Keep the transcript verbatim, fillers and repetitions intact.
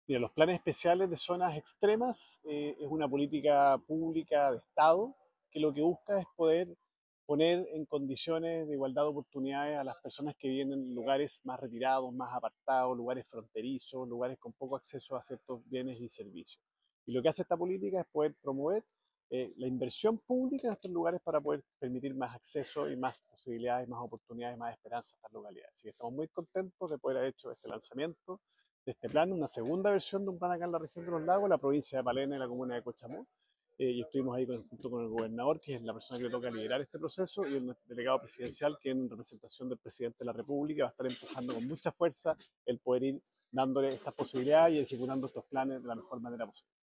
Mira, los planes especiales de zonas extremas eh, es una política pública de Estado que lo que busca es poder poner en condiciones de igualdad de oportunidades a las personas que viven en lugares más retirados, más apartados, lugares fronterizos, lugares con poco acceso a ciertos bienes y servicios. Y lo que hace esta política es poder promover eh, la inversión pública en estos lugares para poder permitir más acceso y más posibilidades, más oportunidades, más esperanza a estas localidades. Así que estamos muy contentos de poder haber hecho este lanzamiento de este plan, una segunda versión de un plan acá en la región de los lagos, la provincia de Palena y la comuna de Cochamó. Eh, y estuvimos ahí con, junto con el gobernador, que es la persona que le toca liderar este proceso, y el delegado presidencial, que en representación del presidente de la República va a estar empujando con mucha fuerza el poder ir dándole estas posibilidades y ejecutando estos planes de la mejor manera posible.